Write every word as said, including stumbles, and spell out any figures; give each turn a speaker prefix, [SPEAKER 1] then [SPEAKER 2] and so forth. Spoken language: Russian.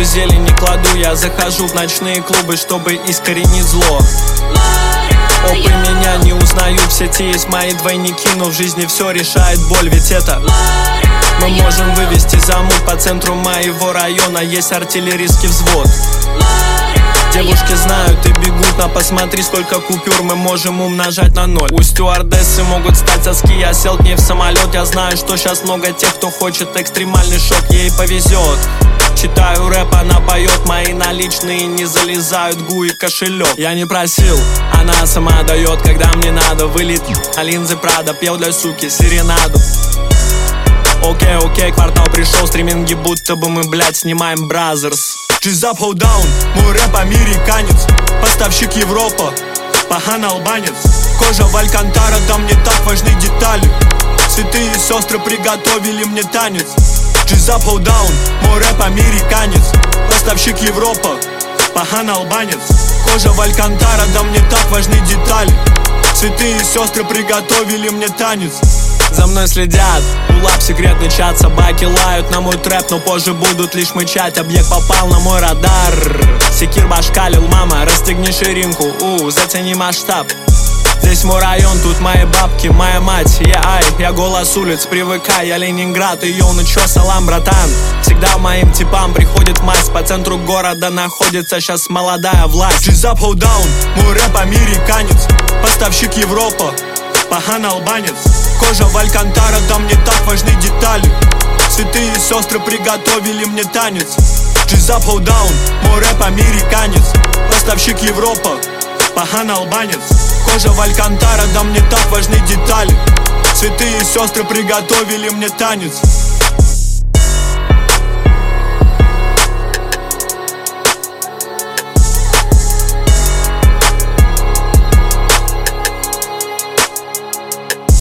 [SPEAKER 1] руку зелень не кладу. Я захожу в ночные клубы, чтобы искоренить зло. Опы меня не узнают, в сети есть мои двойники, но в жизни все решает боль, ведь это мы можем вывести замут. По центру моего района есть артиллерийский взвод. Девушки знают и бегут, но посмотри, сколько купюр мы можем умножать на ноль. У стюардессы могут стать соски, я сел к ней в самолет. Я знаю, что сейчас много тех, кто хочет экстремальный шок, ей повезет. Читаю рэп, она поет, мои наличные не залезают в гу и кошелек. Я не просил, она сама дает, когда мне надо. Вылет на линзы Прада, пел для суки серенаду. Окей, окей, квартал пришел, стриминги будто бы мы, блядь, снимаем Бразерс. Джиз ап, hold down, мой рэп американец, поставщик Европа, пахан албанец. Кожа в Алькантара, там не так важны детали. Святые сестры приготовили мне танец. Джиз ап, hold down, мой рэп американец, поставщик Европа, пахан албанец. Кожа в Алькантара, там не так важны детали. Святые сестры приготовили мне танец. За мной следят, улап, секретный чат, собаки лают на мой трэп, но позже будут лишь мычать. Объект попал на мой радар, секир башкалил, мама, расстегни ширинку, у, зацени масштаб. Здесь мой район, тут мои бабки, моя мать, я ай, я голос улиц, привыкай, я Ленинград, и йоу, ну чё, салам, братан. Всегда моим типам приходит мазь, по центру города находится сейчас молодая власть. Джиз ап, hold down, мой рэп американец, поставщик Европа, пахан албанец. Кожа в Алькантара, там не так важны детали. Святые сестры приготовили мне танец. Джиз ап, hold down, мой рэп американец, поставщик Европа, пахан албанец. Кожа в Алькантара, там не так важны детали. Святые сестры приготовили мне танец.